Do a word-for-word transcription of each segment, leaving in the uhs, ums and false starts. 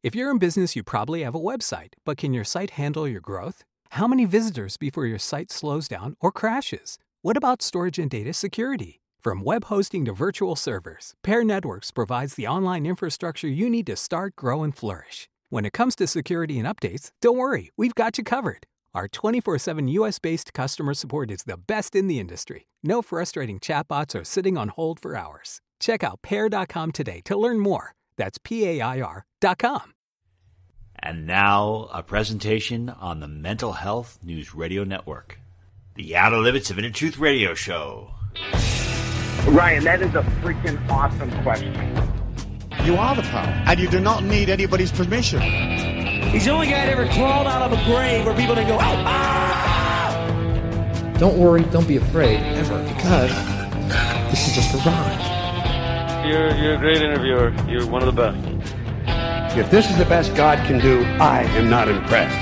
If you're in business, you probably have a website, but can your site handle your growth? How many visitors before your site slows down or crashes? What about storage and data security? From web hosting to virtual servers, Pair Networks provides the online infrastructure you need to start, grow, and flourish. When it comes to security and updates, don't worry, we've got you covered. Our twenty-four seven U S-based customer support is the best in the industry. No frustrating chatbots or sitting on hold for hours. Check out pair dot com today to learn more. That's P A I R dot com. And now, a presentation on the Mental Health News Radio Network. The Outer Limits of Inner Truth Radio Show. Ryan, that is a freaking awesome question. You are the power, and you do not need anybody's permission. He's the only guy that ever crawled out of a grave where people didn't go, oh, ah! Don't worry, don't be afraid, ever, because this is just a ride. You're, you're a great interviewer. You're one of the best. If this is the best God can do, I am not impressed.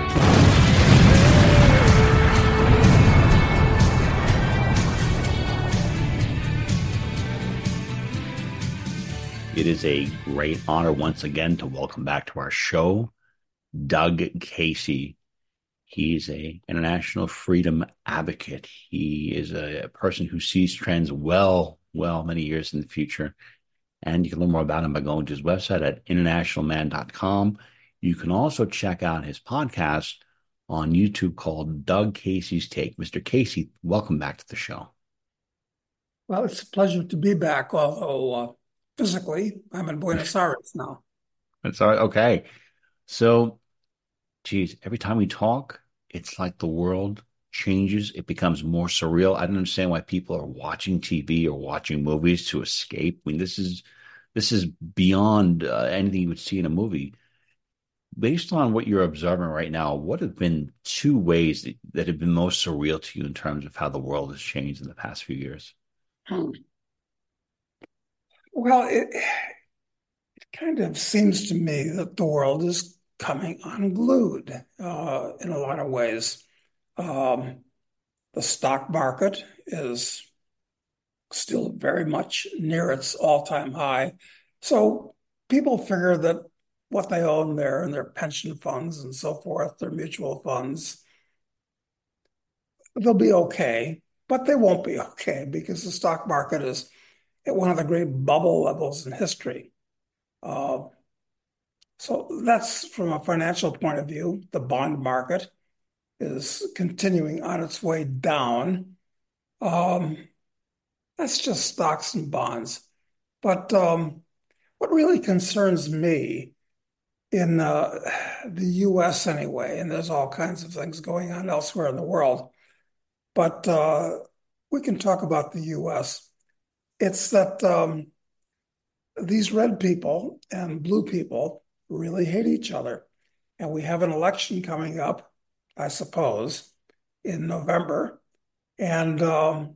It is a great honor once again to welcome back to our show, Doug Casey. He's a international freedom advocate. He is a, a person who sees trends well, well, many years in the future. And you can learn more about him by going to his website at international man dot com. You can also check out his podcast on YouTube called Doug Casey's Take. Mister Casey, welcome back to the show. Well, it's a pleasure to be back, although uh, physically I'm in Buenos Aires now. That's all right. Okay. So, geez, every time we talk, it's like the world changes. It becomes more surreal. I don't understand why people are watching T V or watching movies to escape. I mean, this is this is beyond uh, anything you would see in a movie. Based on what you're observing right now, what have been two ways that, that have been most surreal to you in terms of how the world has changed in the past few years? Hmm. Well, it, it kind of seems to me that the world is coming unglued uh, in a lot of ways. Um, the stock market is still very much near its all-time high. So people figure that what they own there and their pension funds and so forth, their mutual funds, they'll be okay, but they won't be okay because the stock market is at one of the great bubble levels in history. Uh, so that's from a financial point of view. The bond market is continuing on its way down. Um, that's just stocks and bonds. But um, what really concerns me in uh, the U S anyway, and there's all kinds of things going on elsewhere in the world, but uh, we can talk about the U S. It's that um, these red people and blue people really hate each other. And we have an election coming up, I suppose, in November. And um,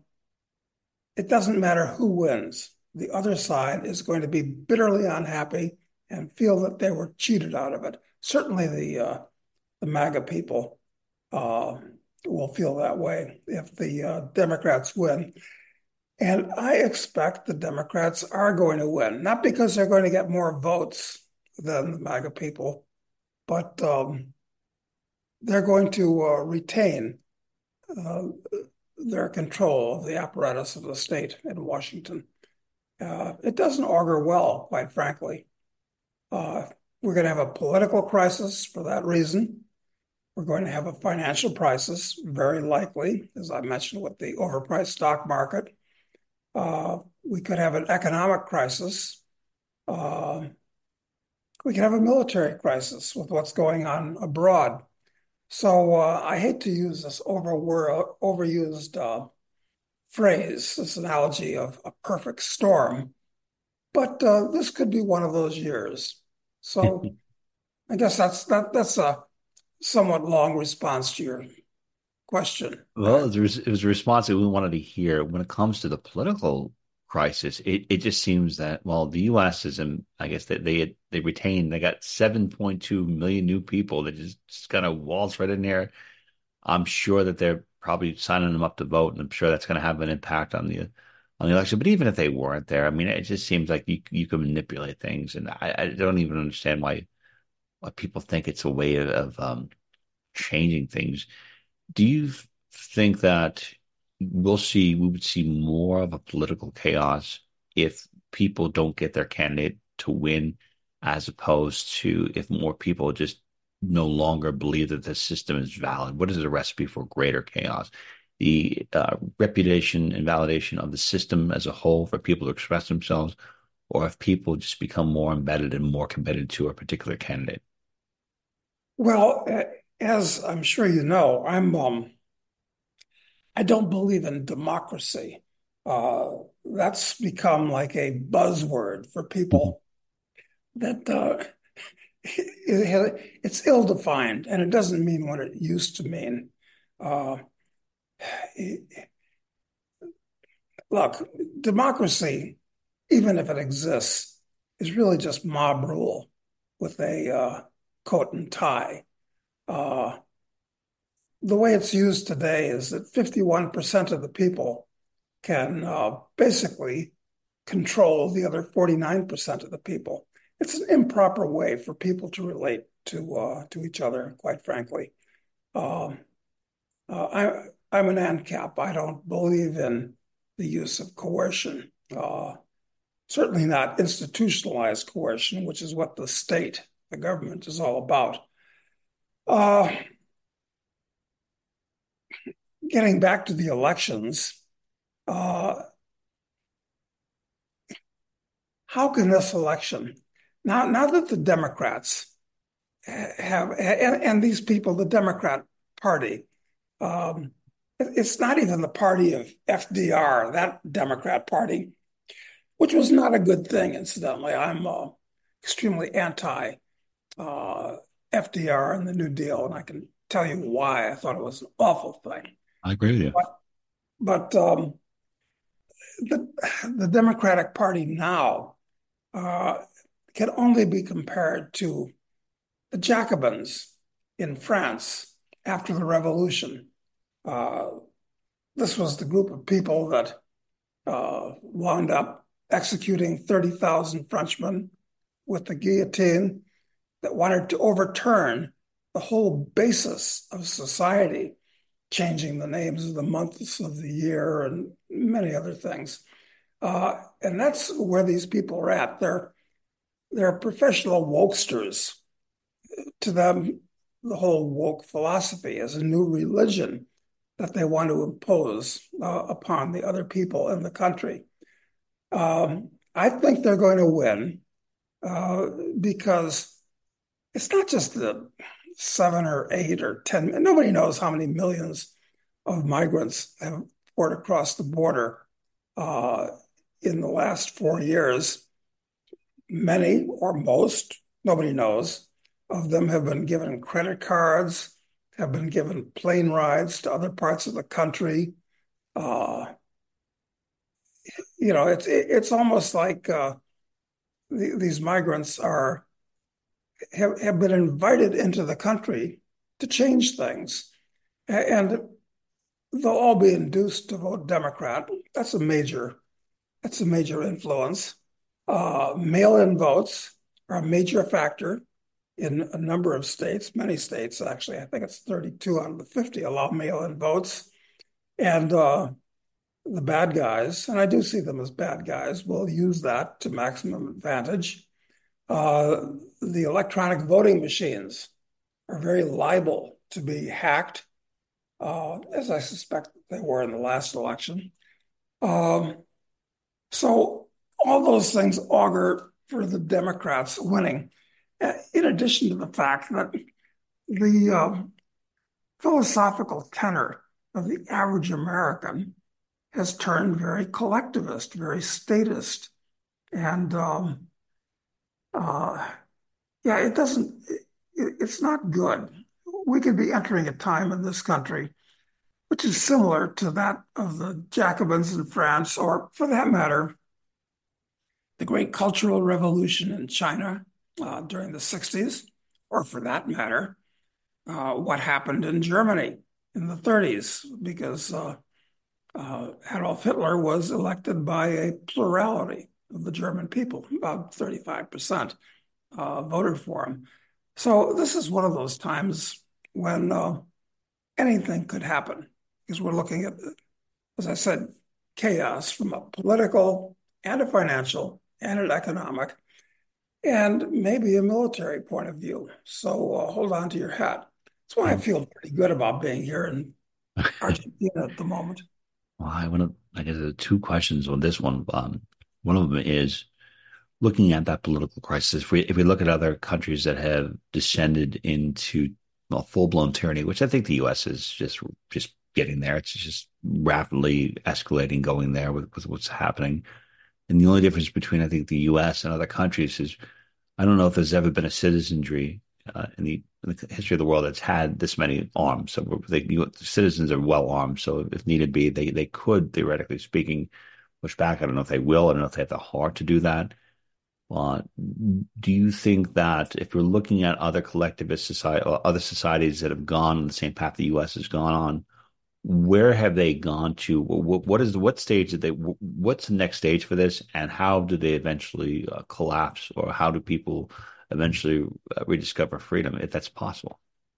it doesn't matter who wins. The other side is going to be bitterly unhappy and feel that they were cheated out of it. Certainly the uh, the MAGA people uh, will feel that way if the uh, Democrats win. And I expect the Democrats are going to win, not because they're going to get more votes than the MAGA people, but um, they're going to uh, retain uh, their control of the apparatus of the state in Washington. Uh, it doesn't augur well, quite frankly. Uh, we're going to have a political crisis for that reason. We're going to have a financial crisis, very likely, as I mentioned, with the overpriced stock market. Uh, we could have an economic crisis. Uh, we could have a military crisis with what's going on abroad. So uh, I hate to use this over overused uh, phrase, this analogy of a perfect storm, but uh, this could be one of those years. So I guess that's that. That's a somewhat long response to your question. Well, it was, it was a response that we wanted to hear. When it comes to the political crisis, it, it just seems that, well, the U S is, in, I guess, that they they, they retained, they got seven point two million new people that just, just kind of waltz right in there. I'm sure that they're probably signing them up to vote, and I'm sure that's going to have an impact on the on the election. But even if they weren't there, I mean, it just seems like you you can manipulate things, and I, I don't even understand why people think it's a way of, of um, changing things. Do you think that we'll see, we would see more of a political chaos if people don't get their candidate to win, as opposed to if more people just no longer believe that the system is valid? What is the recipe for greater chaos? The uh, reputation and validation of the system as a whole for people to express themselves, or if people just become more embedded and more committed to a particular candidate? Well, as I'm sure you know, I'm um, I don't believe in democracy. Uh, that's become like a buzzword for people that uh, it, it's ill-defined, and it doesn't mean what it used to mean. Uh, it, look, democracy, even if it exists, is really just mob rule with a uh, coat and tie. Uh, the way it's used today is that fifty-one percent of the people can uh, basically control the other forty-nine percent of the people. It's an improper way for people to relate to uh, to each other, quite frankly. Uh, uh, I, I'm an ANCAP. I don't believe in the use of coercion, uh, certainly not institutionalized coercion, which is what the state, the government, is all about. Uh, getting back to the elections, uh, how can this election, now, now that the Democrats have, and, and these people, the Democrat Party, um, it's not even the party of F D R, that Democrat Party, which was not a good thing, incidentally. I'm uh, extremely anti uh, F D R and the New Deal, and I can tell you why I thought it was an awful thing. I agree with you. But, but um, the, the Democratic Party now uh, can only be compared to the Jacobins in France after the Revolution. Uh, this was the group of people that uh, wound up executing thirty thousand Frenchmen with the guillotine, that wanted to overturn the whole basis of society, changing the names of the months of the year and many other things. Uh, and that's where these people are at. They're, they're professional wokesters. To them, the whole woke philosophy is a new religion that they want to impose uh, upon the other people in the country. Um, I think they're going to win uh, because it's not just the seven or eight or ten, nobody knows how many millions of migrants have poured across the border uh, in the last four years. Many or most, nobody knows, of them have been given credit cards, have been given plane rides to other parts of the country. Uh, you know, it's it's almost like uh, the, these migrants are have, have been invited into the country to change things, and they'll all be induced to vote Democrat. That's a major that's a major influence. Uh, mail-in votes are a major factor in a number of states, many states actually. I think it's thirty-two out of the fifty allow mail-in votes. And uh, the bad guys, and I do see them as bad guys, will use that to maximum advantage. Uh, the electronic voting machines are very liable to be hacked, uh, as I suspect they were in the last election. Um, so all those things augur for the Democrats winning, in addition to the fact that the uh, philosophical tenor of the average American has turned very collectivist, very statist. And um, uh, yeah, it doesn't, it, it's not good. We could be entering a time in this country which is similar to that of the Jacobins in France, or for that matter, the Great Cultural Revolution in China uh, during the sixties, or for that matter, uh, what happened in Germany in the thirties, because uh, uh, Adolf Hitler was elected by a plurality of the German people. About thirty-five percent uh, voted for him. So this is one of those times when uh, anything could happen because we're looking at, as I said, chaos from a political and a financial and an economic and maybe a military point of view. So uh, hold on to your hat. That's why I feel pretty good about being here in Argentina at the moment. Well, I want to, I guess, there are two questions on this one. Um, one of them is looking at that political crisis. If we, if we look at other countries that have descended into well, full-blown tyranny, which I think the U S is just just getting there. It's just rapidly escalating, going there with, with what's happening. And the only difference between, I think, the U S and other countries is I don't know if there's ever been a citizenry uh, in, the, in the history of the world that's had this many arms. So they, you, the citizens are well armed. So if needed be, they they could, theoretically speaking, push back. I don't know if they will. I don't know if they have the heart to do that. Uh, do you think that if you're looking at other collectivist society or other societies that have gone on the same path the U S has gone on, where have they gone to? What, what is what stage did they? What's the next stage for this, and how do they eventually uh, collapse, or how do people eventually uh, rediscover freedom, if that's possible?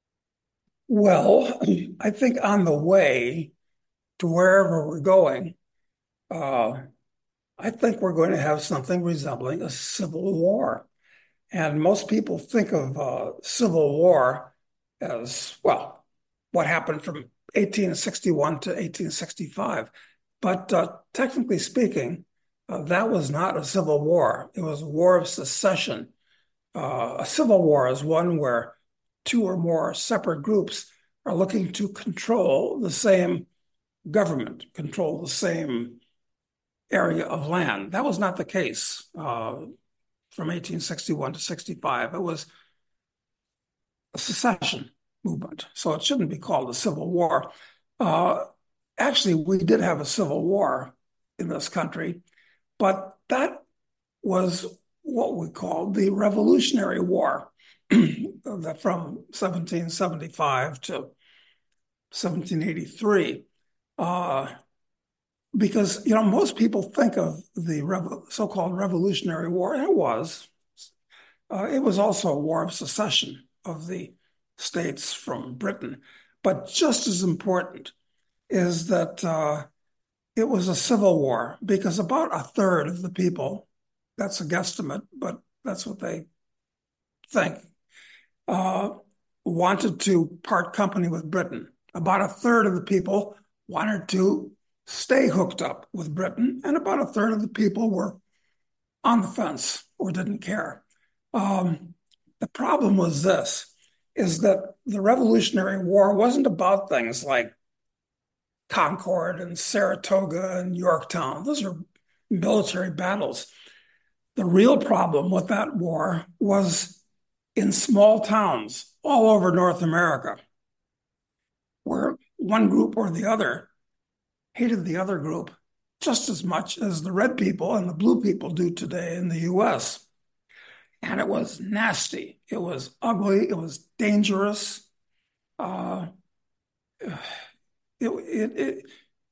Well, I think on the way to wherever we're going, uh, I think we're going to have something resembling a civil war. And most people think of uh, civil war as, well, what happened from eighteen sixty-one to eighteen sixty-five. But uh, technically speaking, uh, that was not a civil war. It was a war of secession. Uh, a civil war is one where two or more separate groups are looking to control the same government, control the same area of land. That was not the case uh, from eighteen sixty-one to sixty-five. It was a secession movement, so it shouldn't be called a civil war. Uh, actually, we did have a civil war in this country, but that was what we called the Revolutionary War from seventeen seventy-five to seventeen eighty-three. Uh, because, you know, most people think of the revo- so-called Revolutionary War, and it was. Uh, it was also a war of secession of the states from Britain. But just as important is that uh, it was a civil war because about a third of the people, that's a guesstimate, but that's what they think, uh, wanted to part company with Britain. About a third of the people wanted to stay hooked up with Britain, and about a third of the people were on the fence or didn't care. Um, the problem was this, is that the Revolutionary War wasn't about things like Concord and Saratoga and Yorktown. Those are military battles. The real problem with that war was in small towns all over North America, where one group or the other hated the other group just as much as the red people and the blue people do today in the U S. And it was nasty. It was ugly. It was dangerous. Uh, it, it, it,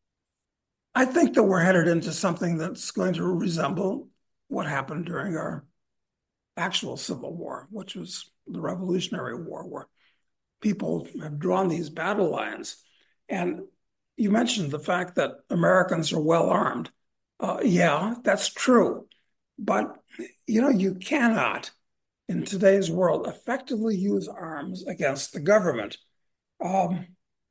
I think that we're headed into something that's going to resemble what happened during our actual Civil War, which was the Revolutionary War, where people have drawn these battle lines. And you mentioned the fact that Americans are well armed. Uh, yeah, that's true. But, you know, you cannot, in today's world, effectively use arms against the government. Um,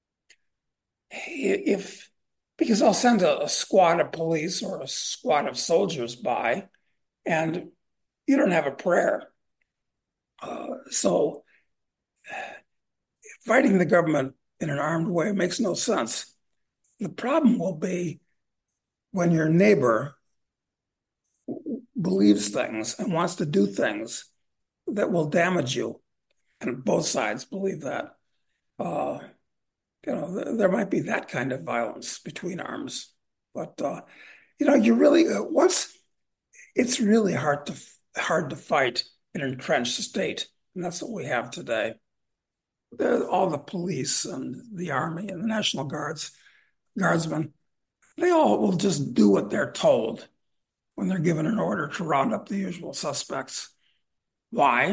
if, because I'll send a, a squad of police or a squad of soldiers by, and you don't have a prayer. Uh, so fighting the government in an armed way makes no sense. The problem will be when your neighbor believes things and wants to do things that will damage you, and both sides believe that. Uh, you know, th- there might be that kind of violence between arms, but uh, you know, you really uh, once it's really hard to hard to fight an entrenched state, and that's what we have today. The, all the police and the army and the National Guards, guardsmen, they all will just do what they're told. when they're given an order to round up the usual suspects. Why?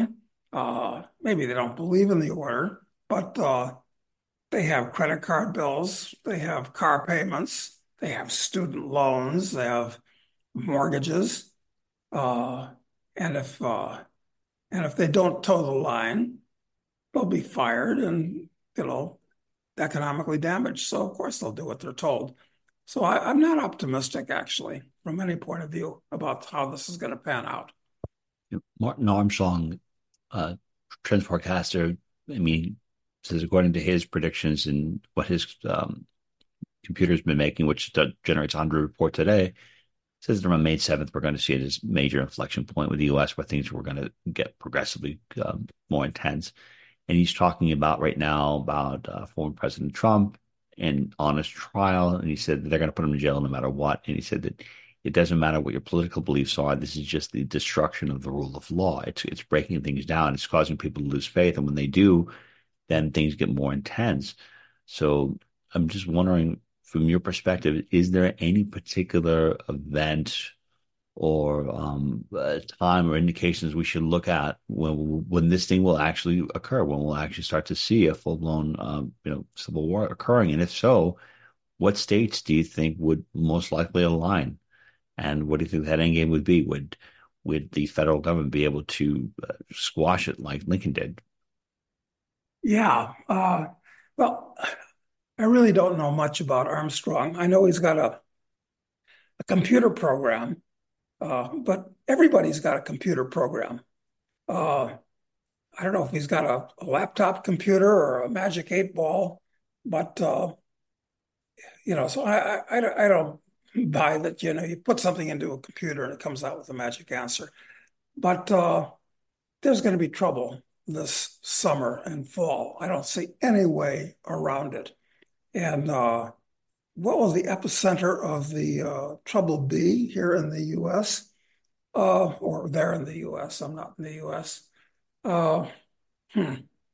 Uh, maybe they don't believe in the order, but uh, they have credit card bills, they have car payments, they have student loans, they have mortgages, uh, and if uh, and if they don't toe the line, they'll be fired and you know economically damaged. So of course they'll do what they're told. So I, I'm not optimistic actually from any point of view about how this is going to pan out. Martin Armstrong, uh, trend forecaster, I mean, says according to his predictions and what his um, computer's been making, which generates one hundred report today, says that around May seventh, we're going to see this major inflection point with the U S where things were going to get progressively um, more intense. And he's talking about right now about uh, former President Trump and on his trial. And he said that they're going to put him in jail no matter what. And he said that it doesn't matter what your political beliefs are. This is just the destruction of the rule of law. It's it's breaking things down. It's causing people to lose faith. And when they do, then things get more intense. So I'm just wondering, from your perspective, is there any particular event or um, time or indications we should look at when when this thing will actually occur, when we'll actually start to see a full-blown um, you know, civil war occurring? And if so, what states do you think would most likely align? And what do you think that end game would be? Would would the federal government be able to uh, squash it like Lincoln did? Yeah. Uh, well, I really don't know much about Armstrong. I know he's got a, a computer program, uh, but everybody's got a computer program. Uh, I don't know if he's got a, a laptop computer or a magic eight ball, but uh, you know, so I, I I don't buy that. You know, you put something into a computer and it comes out with a magic answer. But uh, there's going to be trouble this summer and fall. I don't see any way around it. And uh, what will the epicenter of the uh, trouble be here in the U S? Uh, or there in the U S? I'm not in the U S. Uh, hmm.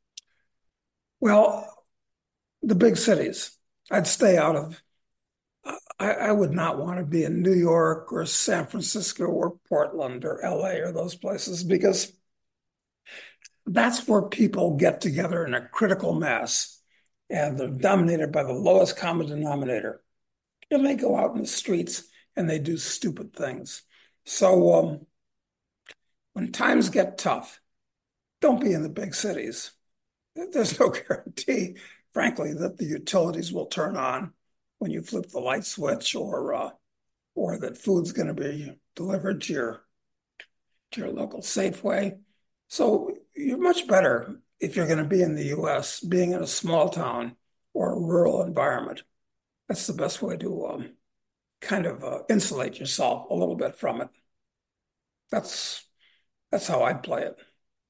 Well, the big cities. I'd stay out of. I, I would not want to be in New York or San Francisco or Portland or L A or those places, because that's where people get together in a critical mass and they're dominated by the lowest common denominator. And they go out in the streets and they do stupid things. So um, when times get tough, don't be in the big cities. There's no guarantee, frankly, that the utilities will turn on when you flip the light switch, or uh, or that food's going to be delivered to your to your local Safeway. So you're much better, if you're going to be in the U S, being in a small town or a rural environment. That's the best way to um, kind of uh, insulate yourself a little bit from it. That's that's how I'd play it.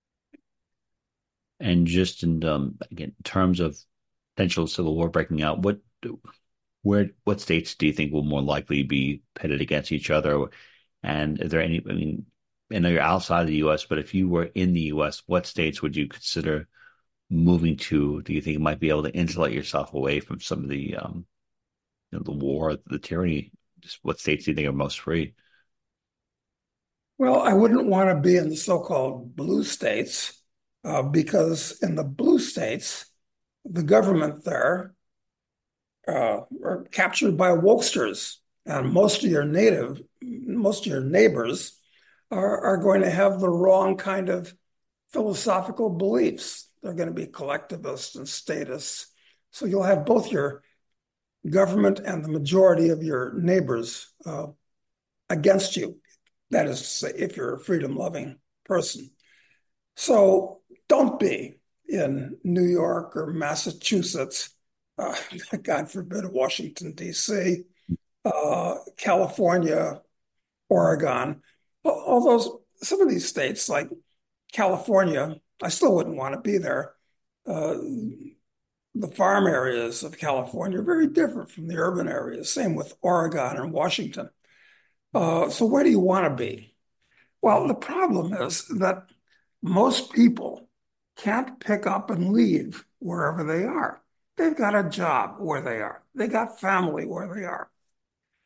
And just in um, again, in terms of potential civil war breaking out, what where what states do you think will more likely be pitted against each other? And is there any? I mean, I know you're outside the U S, but if you were in the U S, what states would you consider moving to? Do you think you might be able to insulate yourself away from some of the um, you know, the war, the tyranny? Just what states do you think are most free? Well, I wouldn't want to be in the so-called blue states, uh, because in the blue states, the government there uh, are captured by wokesters, and most of your native, most of your neighbors are, are going to have the wrong kind of philosophical beliefs. They're going to be collectivists and statists. So you'll have both your government and the majority of your neighbors uh, against you. That is to say, if you're a freedom-loving person. So don't be in New York or Massachusetts, uh, God forbid, Washington, D C, uh, California, Oregon, all those, some of these states like California, I still wouldn't want to be there. Uh, the farm areas of California are very different from the urban areas. Same with Oregon and Washington. Uh, so where do you want to be? Well, the problem is that most people can't pick up and leave wherever they are. They've got a job where they are. They got family where they are.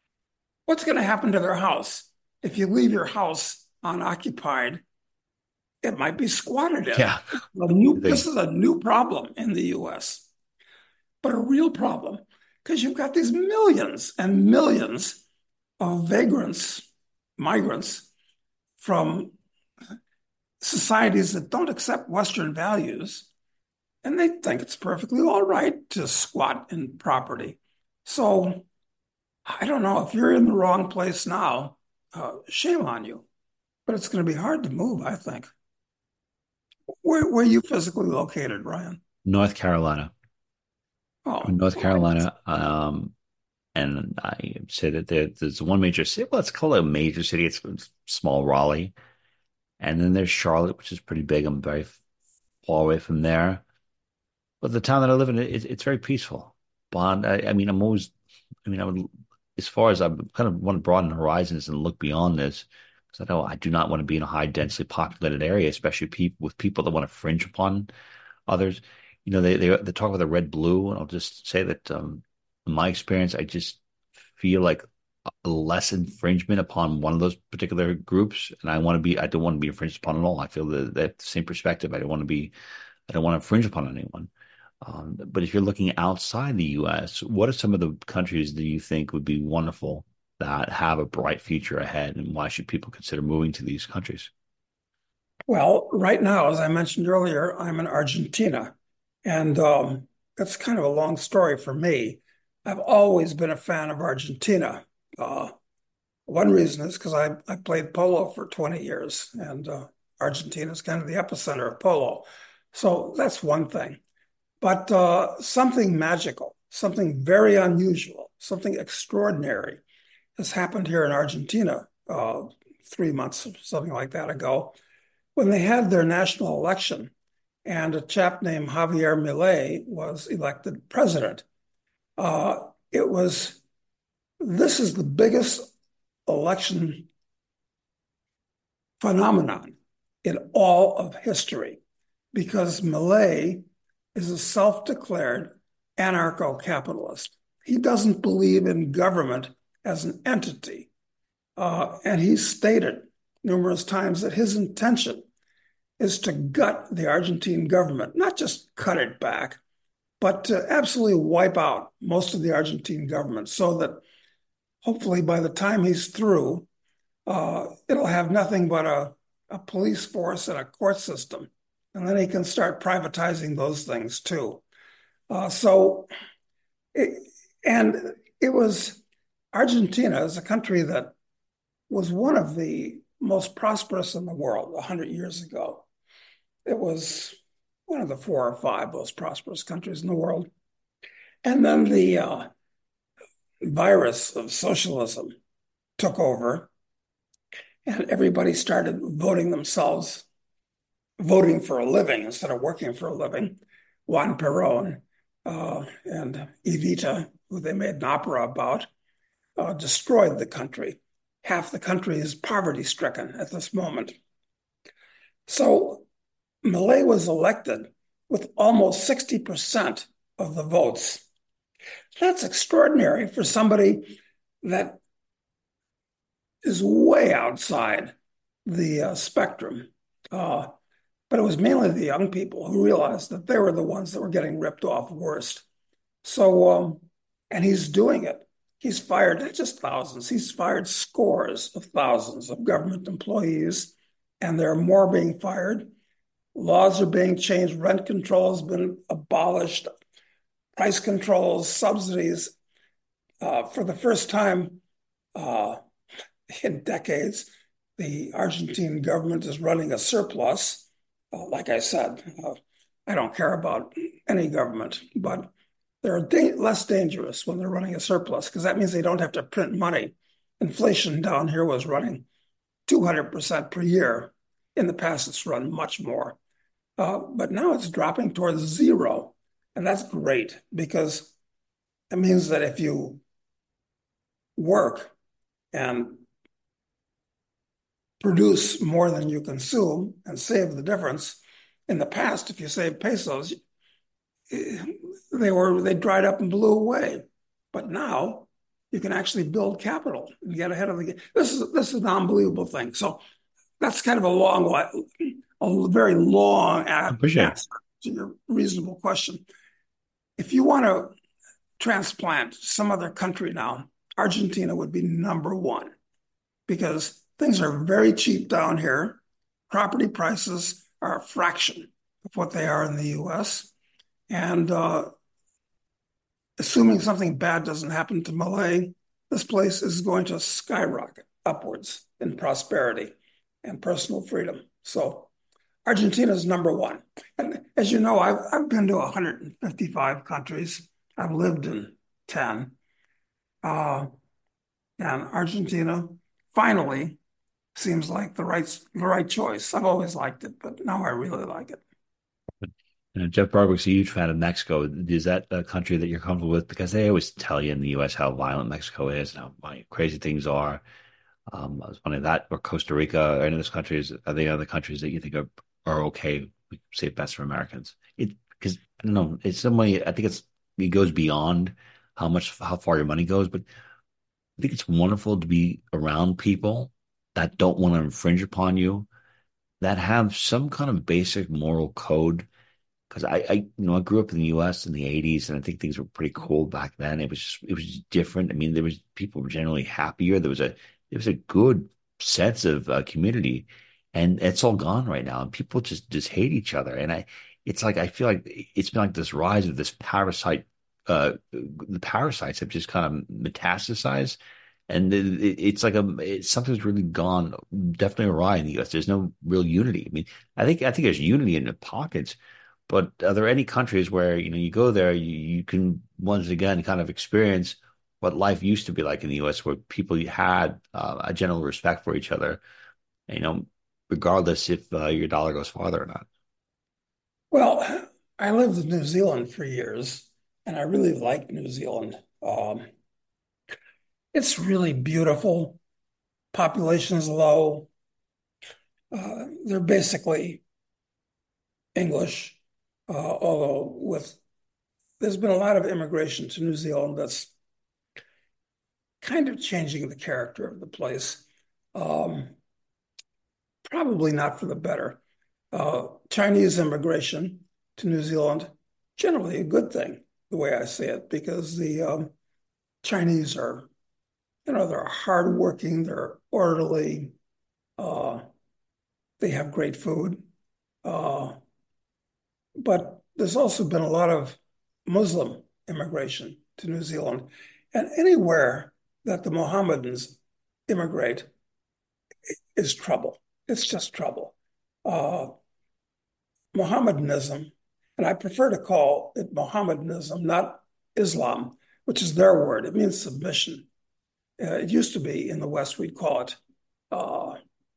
What's going to happen to their house if you leave your house unoccupied it might be squatted in. Yeah. A new, this is a new problem in the U S, but a real problem because you've got these millions and millions of vagrants, migrants from societies that don't accept Western values, and they think it's perfectly all right to squat in property. So I don't know, if you're in the wrong place now, uh, shame on you, but it's going to be hard to move, I think. Where, where are you physically located, Ryan? North Carolina. Oh, North Carolina. Um, and I say that there, there's one major city. Well, let's call it a major city. It's, it's small Raleigh. And then there's Charlotte, which is pretty big. I'm very far away from there. But the town that I live in, it, it's very peaceful. Bond, I, I mean, I'm always, I mean, I would, as far as I kind of want to broaden horizons and look beyond this, because I know I do not want to be in a high densely populated area, especially people with people that want to fringe upon others. You know, they they they talk about the red blue, and I'll just say that um, in my experience, I just feel like less infringement upon one of those particular groups, and I want to be, I don't want to be infringed upon at all. I feel that they have the same perspective. I don't want to be, I don't want to infringe upon anyone. Um, but if you're looking outside the U S, what are some of the countries that you think would be wonderful that have a bright future ahead, and why should people consider moving to these countries? Well, right now, as I mentioned earlier, I'm in Argentina, and um, that's kind of a long story for me. I've always been a fan of Argentina. Uh, one reason is because I, I played polo for twenty years, and uh, Argentina is kind of the epicenter of polo. So that's one thing. But uh, something magical, something very unusual, something extraordinary has happened here in Argentina uh, three months, something like that ago, when they had their national election, and a chap named Javier Milei was elected president. Uh, it was, this is the biggest election phenomenon in all of history, because Milei is a self-declared anarcho-capitalist. He doesn't believe in government as an entity. Uh, and he's stated numerous times that his intention is to gut the Argentine government, not just cut it back, but to absolutely wipe out most of the Argentine government so that hopefully by the time he's through, uh, it'll have nothing but a, a police force and a court system. And then he can start privatizing those things too. Uh, so, it, and it was, Argentina is a country that was one of the most prosperous in the world one hundred years ago. It was one of the four or five most prosperous countries in the world. And then the uh, virus of socialism took over, and everybody started voting themselves, voting for a living instead of working for a living. Juan Perón uh, and Evita, who they made an opera about, uh, destroyed the country. Half the country is poverty-stricken at this moment. So Milei was elected with almost sixty percent of the votes. That's extraordinary for somebody that is way outside the uh, spectrum. Uh, but it was mainly the young people who realized that they were the ones that were getting ripped off worst. So, um, and he's doing it. He's fired not just thousands, he's fired scores of thousands of government employees, and there are more being fired. Laws are being changed. Rent control has been abolished. Price controls, subsidies. Uh, for the first time uh, in decades, the Argentine government is running a surplus. Uh, like I said, uh, I don't care about any government, but they're da- less dangerous when they're running a surplus, because that means they don't have to print money. Inflation down here was running two hundred percent per year. In the past, it's run much more. Uh, but now it's dropping towards zero. And that's great, because it means that if you work and produce more than you consume and save the difference, in the past, if you saved pesos, they were they dried up and blew away. But now you can actually build capital and get ahead of the game. This is this is an unbelievable thing. So that's kind of a long a very long I appreciate it. answer to your reasonable question. If you want to transplant some other country now, Argentina would be number one because things are very cheap down here. Property prices are a fraction of what they are in the U S. And uh, assuming something bad doesn't happen to Malay, this place is going to skyrocket upwards in prosperity and personal freedom. So Argentina is number one. And as you know, I've, I've been to one hundred fifty-five countries. I've lived in ten. Uh, and Argentina finally seems like the right, the right choice. I've always liked it, but now I really like it. You know, Jeff Barbrook's a huge fan of Mexico. Is that a country that you're comfortable with? Because they always tell you in the U S how violent Mexico is and how crazy things are. Um, I was wondering that, or Costa Rica, or any of those countries, are they other countries that you think are, are okay, we say best for Americans? It because I don't know, it's some way. I think it's it goes beyond how much how far your money goes, but I think it's wonderful to be around people that don't want to infringe upon you, that have some kind of basic moral code. Because I, I, you know, I grew up in the U S in the eighties, and I think things were pretty cool back then. It was just, it was just different. I mean, there was people were generally happier. There was a there was a good sense of uh, community, and it's all gone right now. And people just just hate each other. And I, it's like I feel like it's been like this rise of this parasite. Uh, the parasites have just kind of metastasized, and it, it's like a it's something's really gone definitely awry in the U S. There's no real unity. I mean, I think I think there's unity in the pockets. But are there any countries where, you know, you go there, you, you can once again kind of experience what life used to be like in the U S, where people had uh, a general respect for each other, you know, regardless if uh, your dollar goes farther or not? Well, I lived in New Zealand for years, and I really liked New Zealand. Um, it's really beautiful. Population's low. Uh, they're basically English. Uh, although with there's been a lot of immigration to New Zealand that's kind of changing the character of the place. Um, probably not for the better. Uh, Chinese immigration to New Zealand, generally a good thing, the way I see it, because the um, Chinese are, you know, they're hardworking, they're orderly, uh, they have great food. Uh, But there's also been a lot of Muslim immigration to New Zealand. And anywhere that the Mohammedans immigrate is trouble. It's just trouble. Uh, Mohammedanism, and I prefer to call it Mohammedanism, not Islam, which is their word. It means submission. Uh, it used to be in the West, we'd call it uh,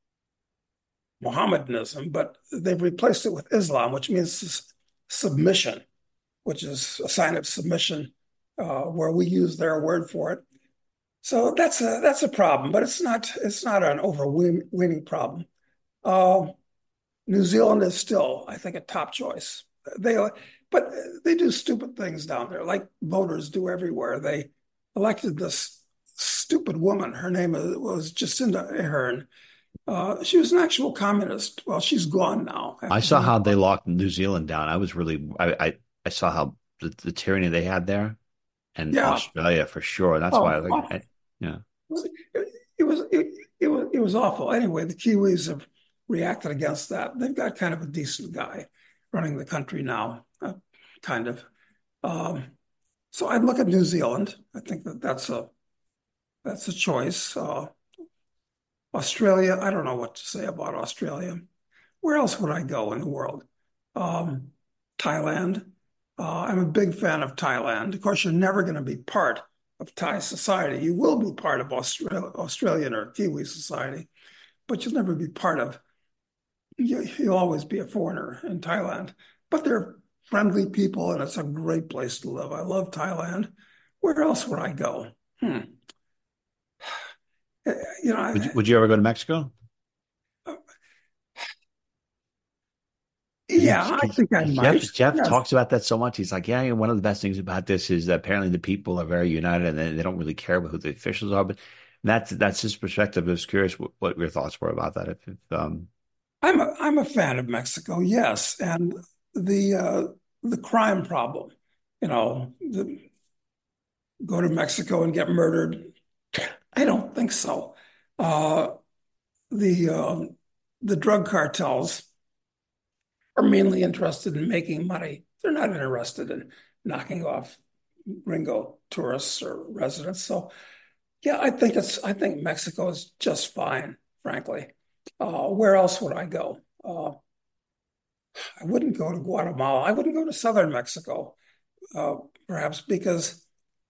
Mohammedanism, but they've replaced it with Islam, which means submission, which is a sign of submission, uh, where we use their word for it. So that's a that's a problem, but it's not it's not an overweening problem. Uh, New Zealand is still, I think, a top choice. They, but they do stupid things down there, like voters do everywhere. They elected this stupid woman. Her name was Jacinda Ardern. Uh, she was an actual communist. Well, she's gone now. I saw how they locked New Zealand down. I was really, I, I, I saw how the, the tyranny they had there, and yeah. Australia for sure. That's oh, why, I like, I, yeah, it, it was it, it was it was awful. Anyway, the Kiwis have reacted against that. They've got kind of a decent guy running the country now, uh, kind of. Um, so I'd look at New Zealand. I think that that's a that's a choice. Uh, Australia, I don't know what to say about Australia. Where else would I go in the world? Um, Thailand. Uh, I'm a big fan of Thailand. Of course, you're never going to be part of Thai society. You will be part of Australia, Australian or Kiwi society, but you'll never be part of, you, you'll always be a foreigner in Thailand. But they're friendly people, and it's a great place to live. I love Thailand. Where else would I go? Hmm. You know, would you, would you ever go to Mexico? Uh, yeah, I think I might. Jeff, Jeff yes. talks about that so much. He's like, yeah, one of the best things about this is that apparently the people are very united, and they, they don't really care about who the officials are. But that's that's his perspective. I was curious what, what your thoughts were about that. If, if um, I'm a, I'm a fan of Mexico, yes, and the uh, the crime problem. You know, the, go to Mexico and get murdered. I don't think so. Uh, the uh, the drug cartels are mainly interested in making money. They're not interested in knocking off gringo tourists or residents. So, yeah, I think it's. I think Mexico is just fine, frankly. Uh, where else would I go? Uh, I wouldn't go to Guatemala. I wouldn't go to southern Mexico, uh, perhaps because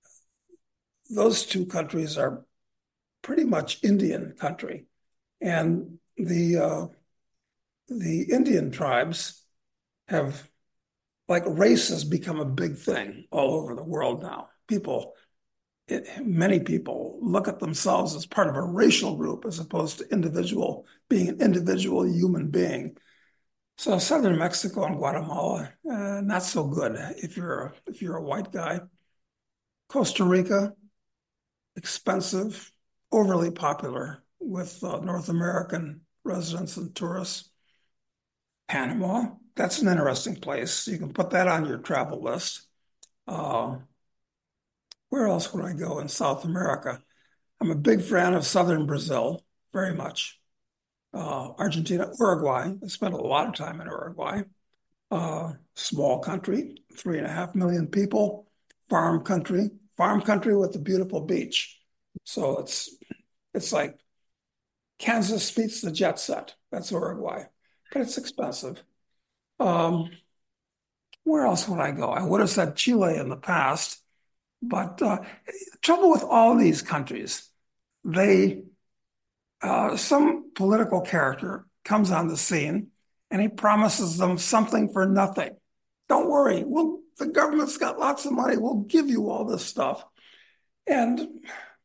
those two countries are pretty much Indian country, and the uh, the Indian tribes have, like, race has become a big thing all over the world now. People, it, many people look at themselves as part of a racial group as opposed to individual, being an individual human being. So southern Mexico and Guatemala, uh, not so good if you're a, if you're a white guy. Costa Rica, expensive, overly popular with uh, North American residents and tourists. Panama, that's an interesting place. You can put that on your travel list. Uh, where else would I go in South America? I'm a big fan of southern Brazil, very much. Uh, Argentina, Uruguay. I spent a lot of time in Uruguay. Uh, small country, three and a half million people, farm country, farm country with a beautiful beach. So it's it's like Kansas meets the jet set. That's Uruguay, but it's expensive. Um, where else would I go? I would have said Chile in the past, but uh, the trouble with all these countries, they uh, some political character comes on the scene and he promises them something for nothing. Don't worry, we'll, the government's got lots of money. We'll give you all this stuff. And it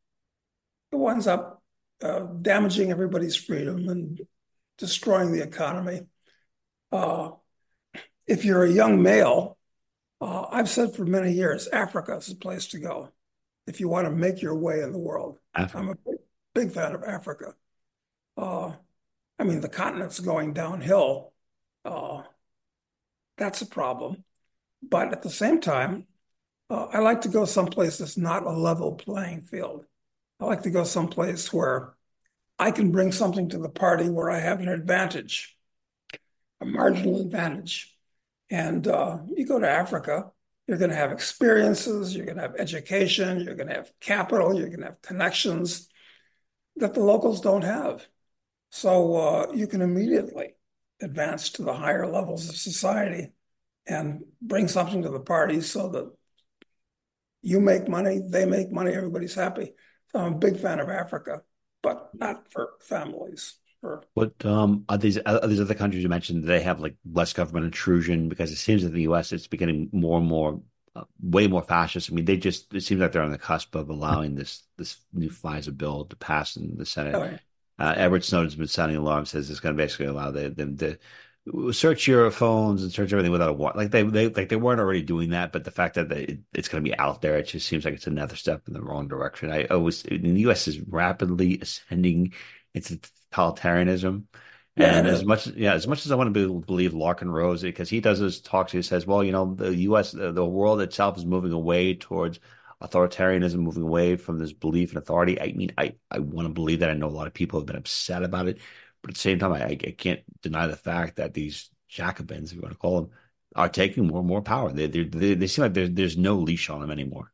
winds up uh, damaging everybody's freedom and destroying the economy. Uh, if you're a young male, uh, I've said for many years, Africa is the place to go if you want to make your way in the world. Africa. I'm a big, big fan of Africa. Uh, I mean, the continent's going downhill. Uh, that's a problem. But at the same time, uh, I like to go someplace that's not a level playing field. I like to go someplace where I can bring something to the party where I have an advantage, a marginal advantage. And uh, you go to Africa, you're going to have experiences, you're going to have education, you're going to have capital, you're going to have connections that the locals don't have. So uh, you can immediately advance to the higher levels of society and bring something to the party so that you make money, they make money, everybody's happy. So I'm a big fan of Africa, but not for families. For What um, are these are these other countries you mentioned? They have like less government intrusion because it seems that the U S it's becoming more and more, uh, way more fascist. I mean, they just it seems like they're on the cusp of allowing this this new FISA bill to pass in the Senate. Oh, yeah. Uh, Edward Snowden's been sounding alarm, says it's going to basically allow them, them to search your phones and search everything without a warrant. Like they, they, like they weren't already doing that, but the fact that they, it's going to be out there, it just seems like it's another step in the wrong direction. I always, the U S is rapidly ascending into totalitarianism, and yeah, as much, yeah, as much as I want to be, believe Larkin Rose, because he does his talks, he says, well, you know, the U S, the, the world itself is moving away towards authoritarianism, moving away from this belief in authority. I mean, I, I want to believe that. I know a lot of people have been upset about it, but at the same time, I, I can't deny the fact that these Jacobins, if you want to call them, are taking more and more power. They they they, they seem like there's there's no leash on them anymore.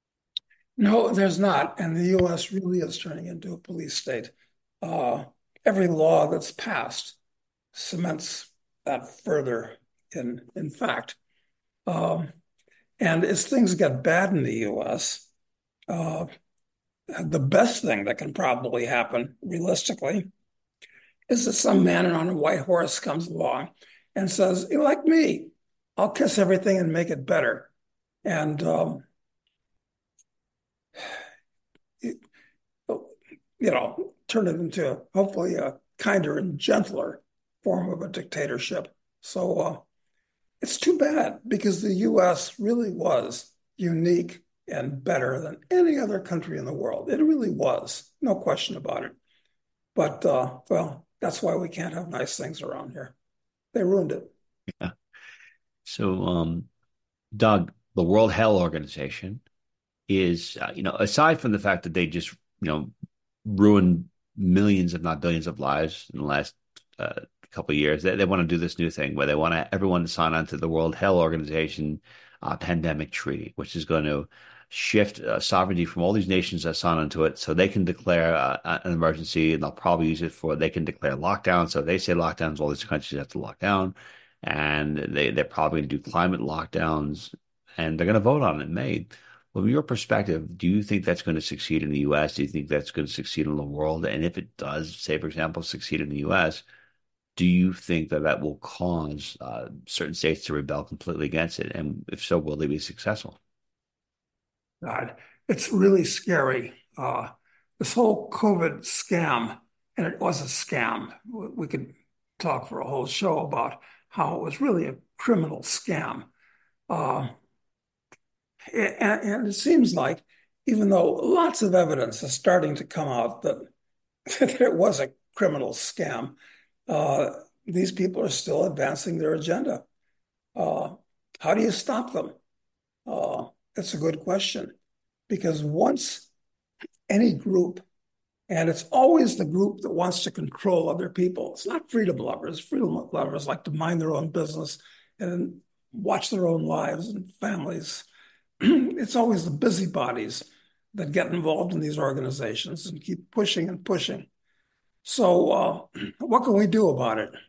No, there's not, and the U S really is turning into a police state. Uh, every law that's passed cements that further. In in fact. Um, And as things get bad in the U S, uh, the best thing that can probably happen, realistically, is that some man on a white horse comes along and says, like me, I'll kiss everything and make it better. And, um, it, you know, turn it into hopefully a kinder and gentler form of a dictatorship. So, uh, it's too bad because the U S really was unique and better than any other country in the world. It really was, no question about it. But, uh, well, That's why we can't have nice things around here. They ruined it. Yeah. So, um, Doug, the World Health Organization is, uh, you know, aside from the fact that they just, you know, ruined millions, if not billions, of lives in the last uh, couple of years, they, they want to do this new thing where they want to, everyone to sign on to the World Health Organization uh, pandemic treaty, which is going to shift uh, sovereignty from all these nations that sign onto it, so they can declare uh, an emergency, and they'll probably use it for they can declare lockdown. So if they say lockdowns, all these countries have to lock down, and they they're probably going to do climate lockdowns, and they're going to vote on it in May. From your perspective, do you think that's going to succeed in the U S? Do you think that's going to succeed in the world? And if it does, say, for example, succeed in the U S, do you think that that will cause uh, certain states to rebel completely against it? And if so, will they be successful? God, it's really scary. Uh, this whole COVID scam, and it was a scam. We could talk for a whole show about how it was really a criminal scam. Uh, and, and it seems like, even though lots of evidence is starting to come out that, that it was a criminal scam, uh, these people are still advancing their agenda. Uh, how do you stop them? Uh, That's a good question, because once any group, and it's always the group that wants to control other people. It's not freedom lovers. Freedom lovers like to mind their own business and watch their own lives and families. It's always the busybodies that get involved in these organizations and keep pushing and pushing. So uh, what can we do about it?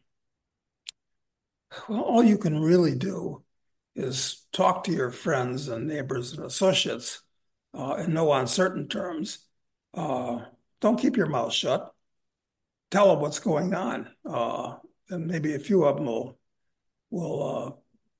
Well, all you can really do is talk to your friends and neighbors and associates uh, in no uncertain terms. Uh, don't keep your mouth shut. Tell them what's going on. Uh, and maybe a few of them will, will uh,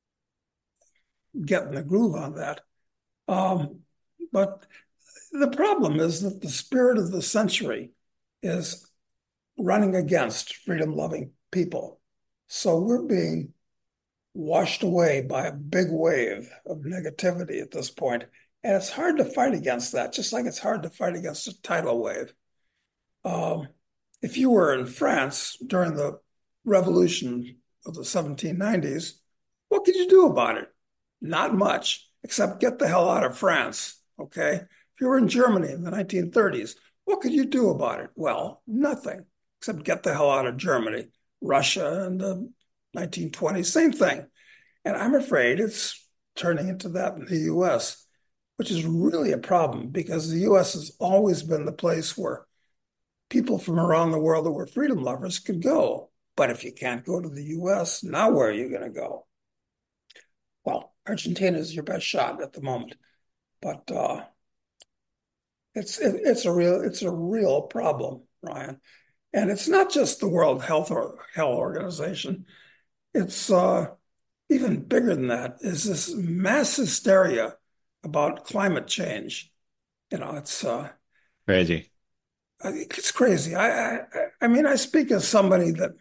get in the groove on that. Um, but the problem is that the spirit of the century is running against freedom-loving people. So we're being washed away by a big wave of negativity at this point. And it's hard to fight against that, just like it's hard to fight against a tidal wave. Um, if you were in France during the revolution of the seventeen nineties, what could you do about it? Not much, except get the hell out of France, okay? If you were in Germany in the nineteen thirties, what could you do about it? Well, nothing, except get the hell out of Germany. Russia in the nineteen twenties, same thing. And I'm afraid it's turning into that in the U S, which is really a problem, because the U S has always been the place where people from around the world that were freedom lovers could go. But if you can't go to the U S, now where are you going to go? Well, Argentina is your best shot at the moment, but uh, it's it, it's a real it's a real problem, Ryan. And it's not just the World Health or Health Organization. It's uh, even bigger than that. Is this mass hysteria about climate change? You know, it's uh, Crazy. It's crazy. I, I I mean, I speak as somebody that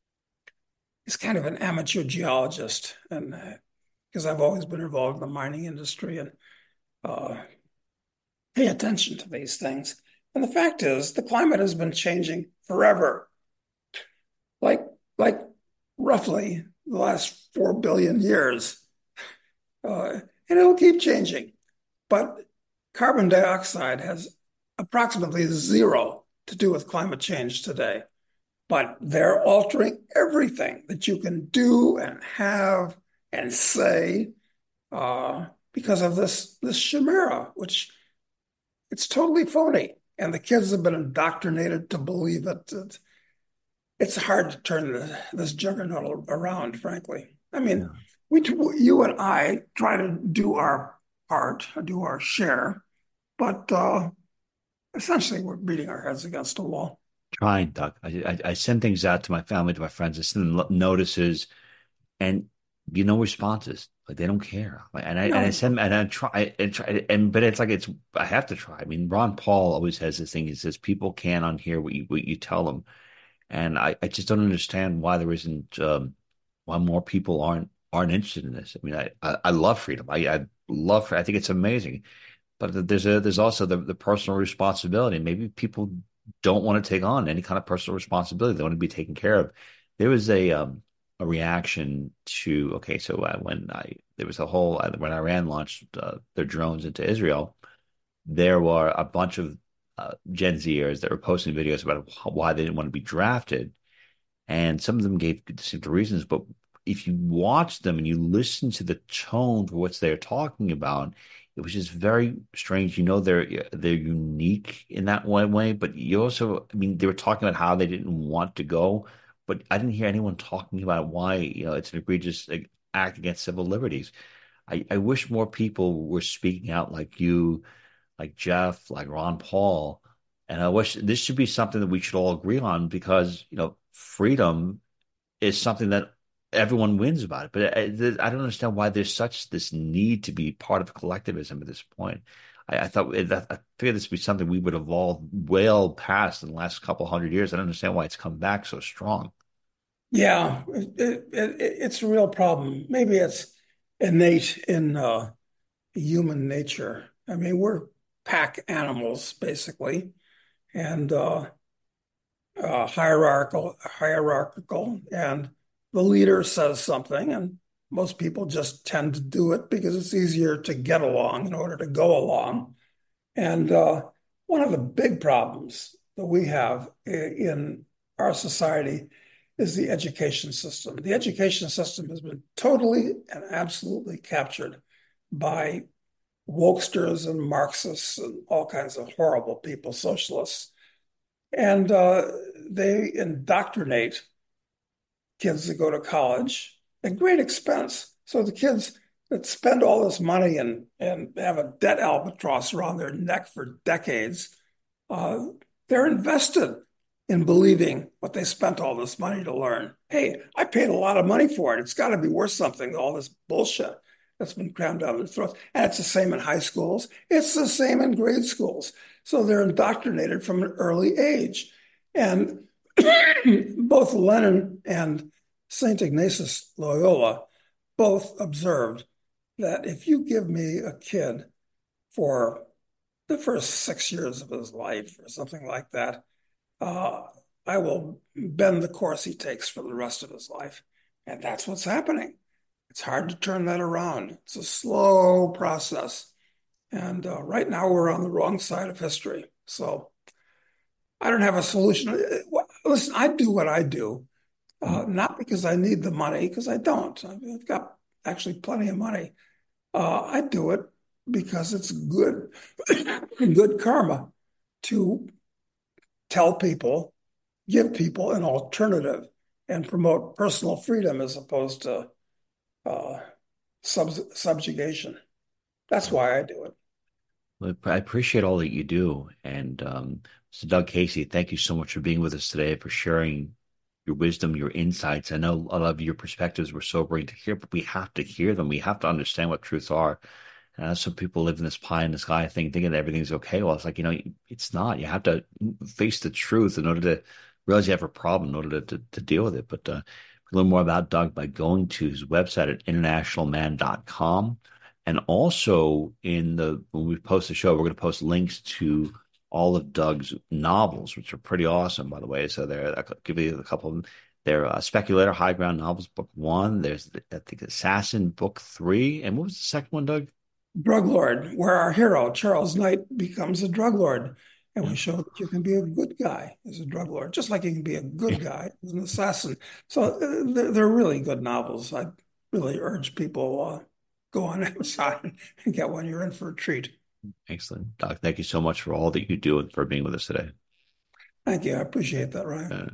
is kind of an amateur geologist, and uh, because I've always been involved in the mining industry and uh, pay attention to these things. And the fact is, the climate has been changing forever, like like roughly the last four billion years, uh, and it'll keep changing. But carbon dioxide has approximately zero to do with climate change today. But they're altering everything that you can do and have and say uh, because of this, this chimera, which it's totally phony. And the kids have been indoctrinated to believe it. It's, it's hard to turn the, this juggernaut around, frankly. I mean, yeah. we, you and I try to do our part, do our share, but uh, essentially we're beating our heads against a wall. Trying, Doug. I, I, I send things out to my family, to my friends. I send them notices, and you know responses. Like they don't care. And I no. and I send and I try and try and but it's like it's I have to try. I mean, Ron Paul always has this thing. He says people can't unhear what you what you tell them, and I, I just don't understand why there isn't um, why more people aren't aren't interested in this. I mean, I I, I love freedom. I I love. I think it's amazing, but there's a there's also the the personal responsibility. Maybe people don't want to take on any kind of personal responsibility. They want to be taken care of. There was a um, a reaction to, okay, so uh, when I, there was a whole, uh, when Iran launched uh, their drones into Israel, there were a bunch of uh, Gen Zers that were posting videos about why they didn't want to be drafted. And some of them gave distinct reasons, but if you watch them and you listen to the tone for what they're talking about, it was just very strange. You know, they're they're unique in that one way, but you also, I mean, they were talking about how they didn't want to go, but I didn't hear anyone talking about why, you know, it's an egregious like, act against civil liberties. I, I wish more people were speaking out like you, like Jeff, like Ron Paul, and I wish this should be something that we should all agree on, because, you know, freedom is something that everyone wins about it. But I, I don't understand why there's such this need to be part of collectivism at this point. I, I thought that I figured this would be something we would evolve well past in the last couple hundred years. I don't understand why it's come back so strong. Yeah, it, it, it, it's a real problem. Maybe it's innate in uh, human nature. I mean, we're pack animals, basically, and uh, uh, hierarchical, hierarchical, and the leader says something, and most people just tend to do it because it's easier to get along in order to go along. And uh, one of the big problems that we have in our society is the education system. The education system has been totally and absolutely captured by wokesters and Marxists and all kinds of horrible people, socialists. And uh, they indoctrinate kids that go to college at great expense. So the kids that spend all this money and, and have a debt albatross around their neck for decades, uh, they're invested in believing what they spent all this money to learn. Hey, I paid a lot of money for it. It's got to be worth something, all this bullshit that's been crammed down their throats. And it's the same in high schools. It's the same in grade schools. So they're indoctrinated from an early age. And both Lenin and Saint Ignatius Loyola both observed that if you give me a kid for the first six years of his life or something like that, uh, I will bend the course he takes for the rest of his life. And that's what's happening. It's hard to turn that around. It's a slow process. And uh, right now we're on the wrong side of history. So I don't have a solution. Listen, I do what I do, uh, not because I need the money, because I don't. I've got actually plenty of money. Uh, I do it because it's good, good karma to tell people, give people an alternative and promote personal freedom as opposed to uh, sub- subjugation. That's why I do it. Well, I appreciate all that you do. And um, Mister Doug Casey, thank you so much for being with us today, for sharing your wisdom, your insights. I know a lot of your perspectives were sobering to hear, but we have to hear them. We have to understand what truths are. And as some people live in this pie in the sky thing, thinking that everything's okay. Well, it's like, you know, it's not. You have to face the truth in order to realize you have a problem, in order to, to, to deal with it. But uh, learn more about Doug by going to his website at international man dot com. And also, in the when we post the show, we're going to post links to all of Doug's novels, which are pretty awesome, by the way. So there, I'll give you a couple of them. They're uh, Speculator, High Ground Novels, Book One. There's, I think, Assassin, Book Three. And what was the second one, Doug? Drug Lord, where our hero, Charles Knight, becomes a drug lord. And yeah. we show that you can be a good guy as a drug lord, just like you can be a good guy as an assassin. So uh, they're, they're really good novels. I really urge people uh, go on Amazon and get one. You're in for a treat. Excellent. Doc, thank you so much for all that you do and for being with us today. Thank you. I appreciate that, Ryan. Uh,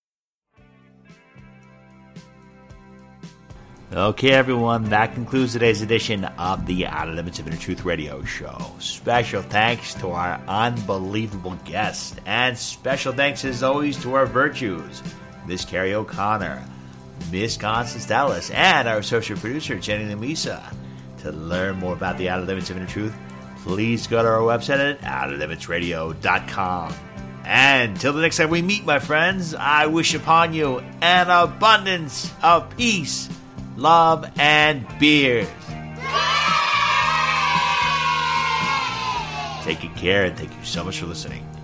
Okay, everyone, that concludes today's edition of the Outer Limits of Inner Truth Radio Show. Special thanks to our unbelievable guests, and special thanks, as always, to our virtues, Miss Carrie O'Connor, Miss Constance Dallas, and our associate producer, Jenny Lamisa. To learn more about the Outer Limits of Inner Truth, please go to our website at outer limits radio dot com. And until the next time we meet, my friends, I wish upon you an abundance of peace, love, and beers. Take good care, and thank you so much for listening.